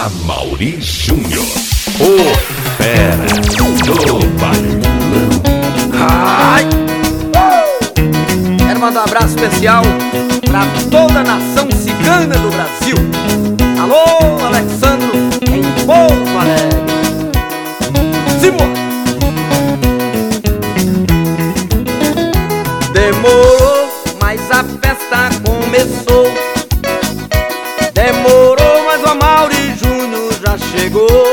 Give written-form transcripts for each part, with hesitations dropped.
Amaury Júnior, o fera do bailão. Ai! Quero mandar um abraço especial pra toda a nação cigana do Brasil. Alô, Alexandro, em Pouso Alegre. Simbora! Demorou, mas a festa começou. Demorou, mas o Amaury Júnior já chegou.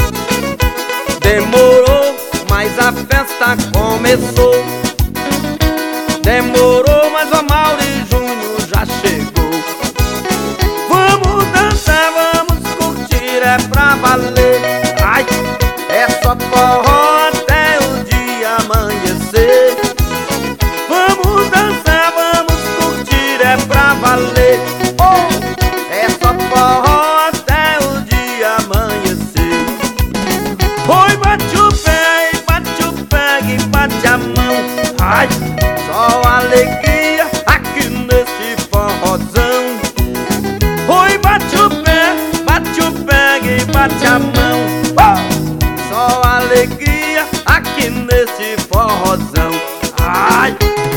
Demorou, mas a festa começou. Demorou, mas o Amaury Júnior já chegou. Vamos dançar, vamos curtir, é pra valer. Ai, é só forró até o dia amanhecer. Vamos dançar, vamos curtir, é pra valer. Oh, é só forró até o dia amanhecer. Oi, bate o pé, bate o pé e bate a mão. Ai, só alegria aqui nesse forrozão. Oi, bate o pé e bate a mão. Oh, só alegria aqui nesse forrozão. Ai!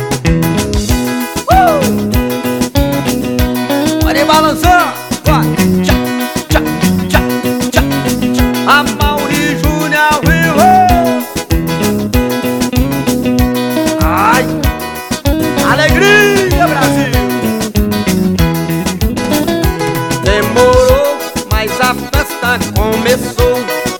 Pode ir balançando, vai! Tchá, tchá, tchá, tchá, tchá. Amaury Júnior, ai! Alegria, Brasil! Demorou, mas a festa começou.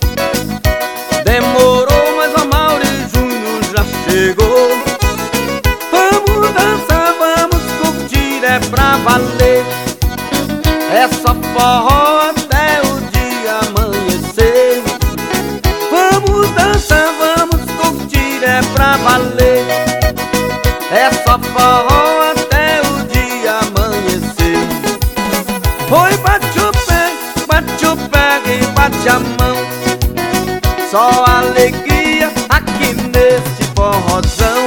Demorou, mas o Amaury Júnior já chegou. Vamos dançar, vamos curtir, é pra valer. É só forró até o dia amanhecer. Vamos dançar, vamos curtir, é pra valer. É só forró até o dia amanhecer. Oi, bate o pé e bate a mão. Só alegria aqui nesse forrozão.